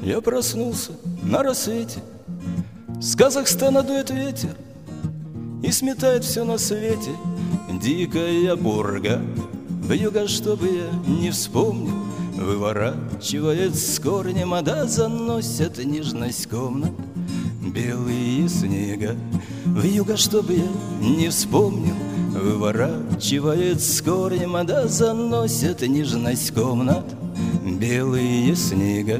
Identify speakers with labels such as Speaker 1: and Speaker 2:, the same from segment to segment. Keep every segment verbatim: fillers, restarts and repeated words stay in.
Speaker 1: Я проснулся на рассвете. С Казахстана дует ветер и сметает все на свете. Дикая бурга вьюга, чтобы я не вспомнил, выворачивает с корнем, а да заносят нежность комнат. Белые снега вьюга, чтобы я не вспомнил, выворачивает с корнем, а да заносят нежность комнат. Белые снега.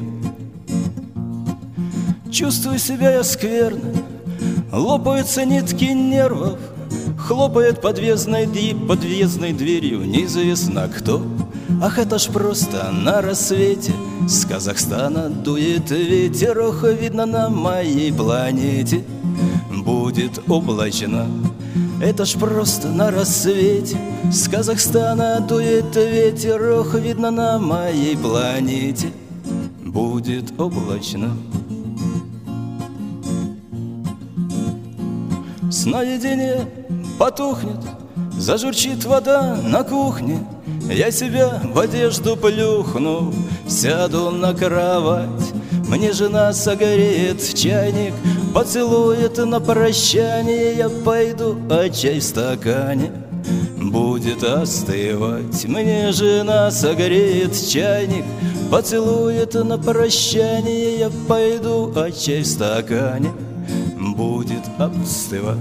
Speaker 1: Чувствую себя я скверно, лопаются нитки нервов, хлопает подъездной, подъездной дверью неизвестно кто. Ах, это ж просто на рассвете с Казахстана дует ветер. Ох, видно, на моей планете будет облачно. Это ж просто на рассвете с Казахстана дует ветер. Ох, видно, на моей планете будет облачно. Сновидение потухнет, зажурчит вода на кухне. Я себя в одежду плюхну, сяду на кровать. Мне жена согреет в чайник, поцелует на прощание. Я пойду, а чай в стакане будет остывать. Мне жена согреет чайник, поцелует на прощание. Я пойду, а чай в стакане будет остывать.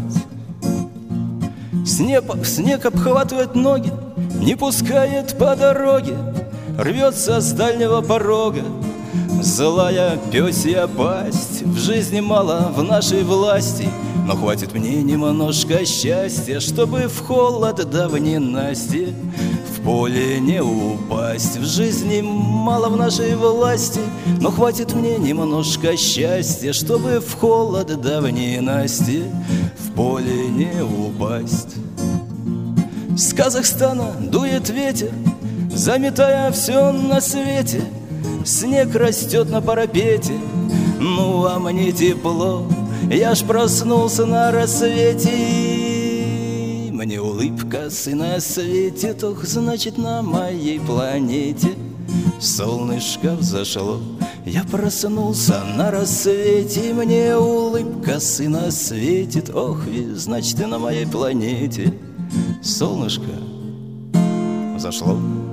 Speaker 1: Снег, снег обхватывает ноги, не пускает по дороге, рвется с дальнего порога. Злая пёсья пасть, в жизни мало в нашей власти, но хватит мне немножко счастья, чтобы в холод да в ненастье в поле не упасть. В жизни мало в нашей власти, но хватит мне немножко счастья, чтобы в холод да в ненастье в поле не упасть. С Казахстана дует ветер, заметая все на свете. Снег растет на парапете, ну а мне тепло. Я ж проснулся на рассвете, мне улыбка сына светит. Ох, значит, на моей планете солнышко взошло. Я проснулся на рассвете, мне улыбка сына светит. Ох, значит, и на моей планете солнышко взошло.